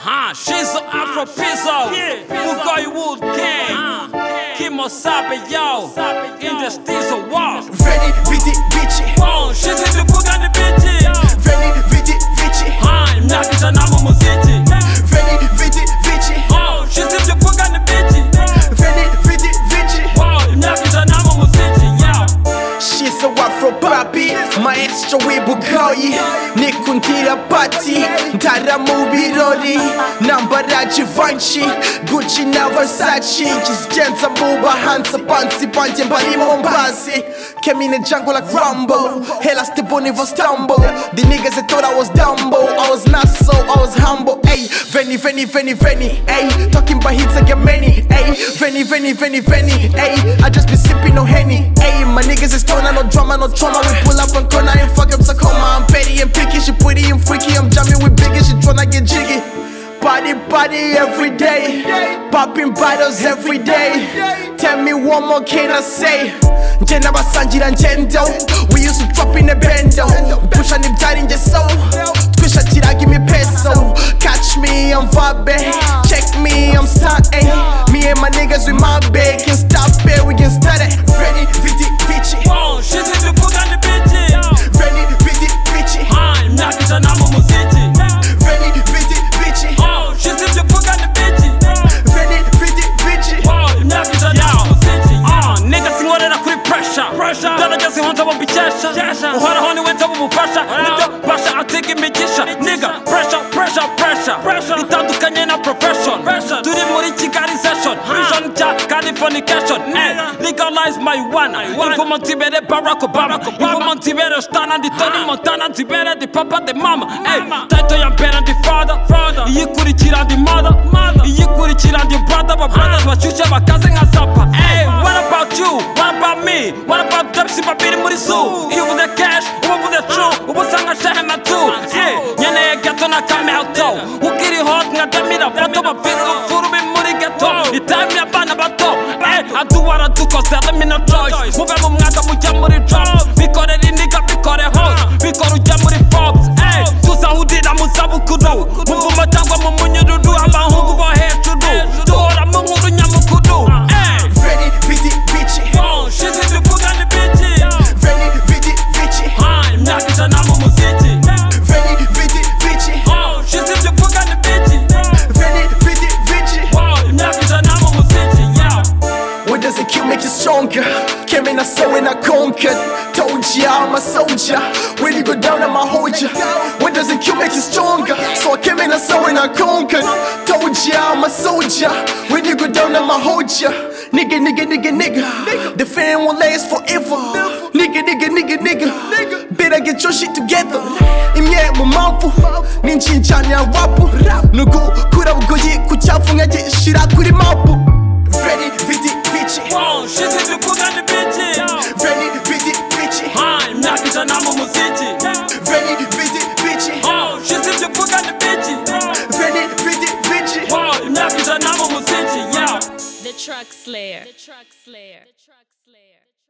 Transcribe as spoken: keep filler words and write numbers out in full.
Ha, Shizo Afro Pizzo, Bugoy Wood Gang, Kimo Sabe Yo, in the Stizo Walk. Ready, vidi, vici. Oh, Shizo the Bugani Bitty. Ready, vidi, vici. Ha, Nakita Namu Muziti. Ready, vidi, vici. Oh, Shizo the Bugani Bitty. Ready, vidi, vici. Oh, Nakita Namu Muziti, yo. Shizo Afro Papi, maestro w'ibugoyi nikundira pati ndara mu birori nambara Givenchy, Gucci na Versace kizigenza mu bahanzi banzi banje mbarimo mbazi came in the jungle like Rambo hella step on never stumble the niggas that thought I was Dumbo I was not so I was humble ayy Veni Veni Veni Veni ayy talking about hits I get many ayy Veni Veni Veni Veni ayy I just be sipping no Henny ayy my niggas is stoner no drama no trauma we pull up on corner and fuck up Tacoma I'm petty and picky she pretty and freaky I'm jamming with biggie she tryna get jiggy Body, body every day Popping bottles every day Tell me one more can I say Njena basangira njendo We used to drop in the bendo Pusha ni bdari nje so Twisha tira give me peso Catch me I'm vibing Check me I'm starting Me and my niggas with my bag Can't stop it we can start it Ready, vidi, vici Oh, she's in the book and the bitchy. Ready, vidi, vici I'm Nakita Namu Muziti. Ready, vidi, vici Oh, she's in the book and the bitchy. Ready, vidi, vici Oh, Nakita Namu Muziti. Ah, niggas singorera kuri pressure. Pressure. Dalaga sihonza bo bichesha. Uhora honi wenta bo bufasha. Nibyo basha atiki imigisha. Nigga, pressure, pressure, pressure. Pressure. Itandukanye na profession. Pressure. Turi muri Kigali session. Vision cha Californication. Eh, legalize marijuana. Informa Tibere Barack Obama. Informa Tibere Stana di Tony Montana. Tibere di papa di mama. Eh, taito yampera di father. Father. Iyikurikira di mother. Mother. Iyikurikira di brother. But brothers bashushe bakaze nka zapa. Eh, what about you? What about me? What about them? Si babiri muri zoo. Iyo uvuze cash, uba uvuze true. Uba usanga shehe na tu. Eh, nyeneye gato na kamelto. Ukiri hot nka damira bato. Bafite ufuru bi muri ghetto. Itime y'abana bato. Eh, I do what I do cause there me no choice. Mube mu mwaka mujya muri drop. Bikore rindiga bikore hose. Bikore ujya muri Forbes. Eh, tuzahurira mu zabukuru. Muvuma cyangwa mu munyururu. Abahungu bo hejuru. Duhora mu nkuru nyamukuru. Eh, Ready, vidi, vici oh, she's in the book and the bitchy. Ready, vidi, vici I'm Nakita Namu Muziti. Ready, vidi, vici Oh, she's in the book and the bitchy. Ready, vidi, vici Oh, Nakita Namu Muziti, yeah. What does it kill make you stronger? Came in I saw and I conquered Told ya I'm a soldier When you go down I'ma hold ya What does it kill make you stronger? So I came in I saw and I conquered Told ya I'm a soldier When you go down I'ma hold ya Nigga, nigga, nigga, nigga The fan won't last forever Nigga, nigga, nigga, nigga Better get your shit together Imye mu mpamvu Ninjinjanya rapu Nugu kura bugoyi kucyafunga gishira kuri mapu Ready, vidi, vici Oh, she's in the book and the bitchy. Ready, vidi, vici I'm Nakita Namu Muziti. Ready, vidi, vici Oh, she's in the book and the bitchy. Ready, vidi, vici Oh, Nakita Namu Muziti, yeah. The Truck Slayer. The Truck Slayer. The Truck Slayer.